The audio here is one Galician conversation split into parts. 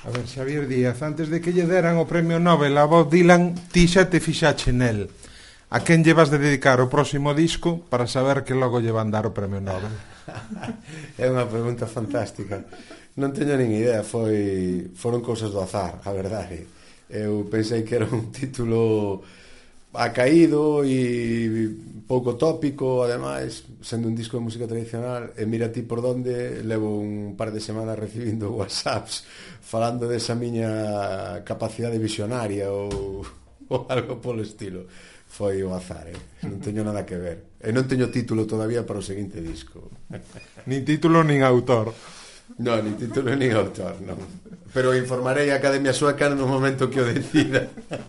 A ver, Xavier Díaz, antes de que lle deran o premio Nobel a Bob Dylan, ti xa te fixache nel. A quen lle vas de dedicar o próximo disco para saber que logo lle van dar o premio Nobel? É unha pregunta fantástica. Non teño nin idea, foron cousas do azar, a verdade. Eu pensei que era un título acaído e pouco tópico, ademais, sendo un disco de música tradicional, e mira ti por donde levo un par de semanas recibindo whatsapps falando desa miña capacidade visionaria ou algo polo estilo. Foi o azar, non teño nada que ver. E non teño título todavía para o seguinte disco. Nin título nin autor. Non, nin título nin autor, non. Pero informarei a Academia Sueca no momento que o decida.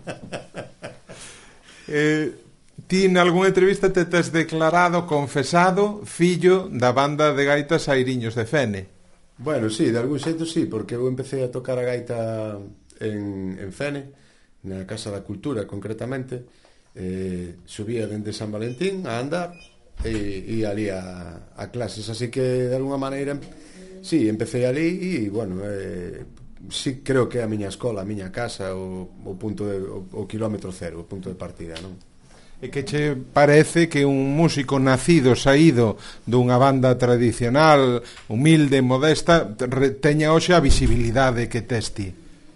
Ti nalgúna entrevista te tes declarado, confesado, fillo da banda de gaitas Airiños de Fene. Bueno, sí, de algún xeito sí, porque eu empecé a tocar a gaita en Fene, na Casa da Cultura concretamente. Subía dende San Valentín a andar e ali a clases, así que de alguna maneira sí, empecé ali e bueno, sí, creo que é a miña escola, a miña casa, o punto o quilómetro cero, o punto de partida, non? E que che parece que un músico nacido, saído dunha banda tradicional, humilde, modesta, teña hoxe a visibilidade que tes ti?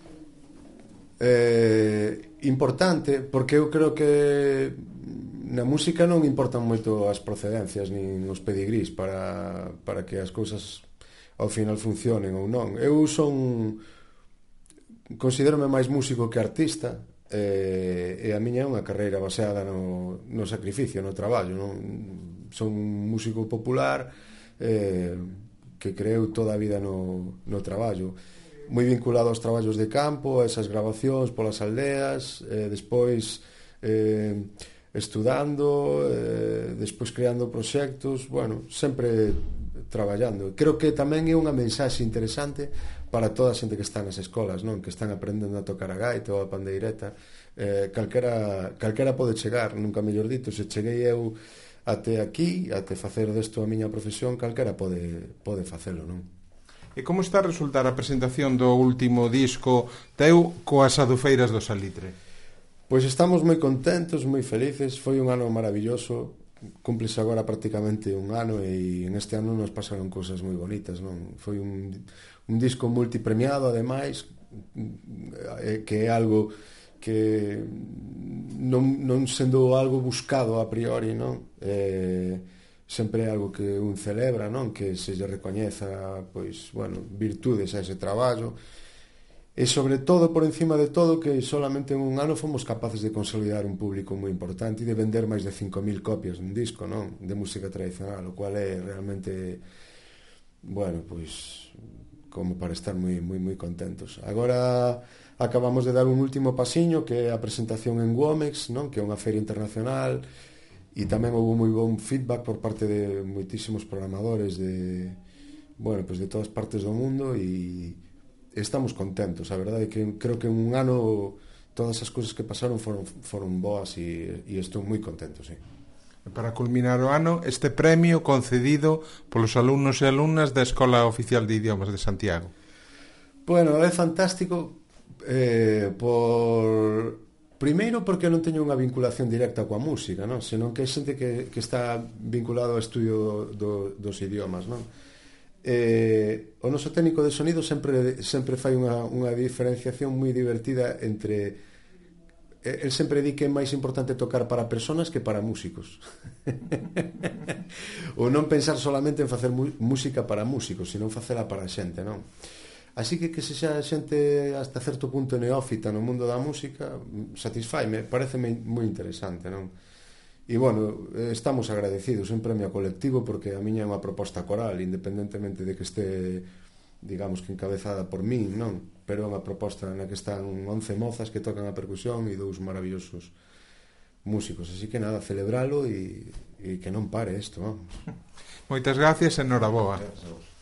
Importante, porque eu creo que na música non importan moito as procedencias nin os pedigrís para que as cousas ao final funcionen ou non. Eu considérome máis músico que artista, e a miña é unha carreira baseada no sacrificio, no traballo, non? Son un músico popular que creou toda a vida no traballo, moi vinculado aos traballos de campo, a esas grabacións polas aldeas, despois estudando, despois creando proxectos, bueno, sempre traballando. Creo que tamén é unha mensaxe interesante para toda a xente que está nas escolas, non? Que están aprendendo a tocar a gaita ou a pandeireta. Calquera pode chegar, nunca mellor dito. Se cheguei eu até aquí, até facer desto a miña profesión, calquera pode facelo, non? E como está a resultar a presentación do último disco teu coas Adufeiras do Salitre? Pois estamos moi contentos, moi felices. Foi un ano maravilloso. Cúmplese agora prácticamente un ano e en este ano nos pasaron cousas moi bonitas, non? Foi un disco multipremiado, ademais, que é algo que non sendo algo buscado a priori, non? Sempre é algo que un celebra, non? Que se lle recoñeza, pois, bueno, virtudes a ese traballo. E sobre todo, por encima de todo, que solamente en un ano fomos capaces de consolidar un público moi importante e de vender máis de 5.000 copias dun disco, non? De música tradicional, o cual é realmente, bueno, pois como para estar moi contentos. Agora acabamos de dar un último pasiño, que é a presentación en Womex, non? Que é unha feria internacional, e tamén houve moi bon feedback por parte de moitísimos programadores de todas partes do mundo, e estamos contentos. A verdade é que creo que en un ano todas as cousas que pasaron foron boas e estou moi contento, sí. Para culminar o ano, este premio concedido polos alumnos e alumnas da Escola Oficial de Idiomas de Santiago. Bueno, é fantástico primeiro porque non teño unha vinculación directa coa música, non? Senón que é xente que está vinculado ao estudio dos idiomas, non? O noso técnico de sonido sempre fai unha diferenciación moi divertida entre el sempre di que é máis importante tocar para personas que para músicos. Ou non pensar solamente en facer música para músicos, sino facela para a xente, non? Así que se xa a xente hasta certo punto neófita no mundo da música, satisfaime, parece moi interesante, non? E, bueno, estamos agradecidos, un premio colectivo, porque a miña é unha proposta coral, independentemente de que este, digamos que encabezada por min, non? Pero é unha proposta na que están 11 mozas que tocan a percusión e 2 maravillosos músicos. Así que nada, celebralo e que non pare isto, vamos. Moitas gracias e noraboa.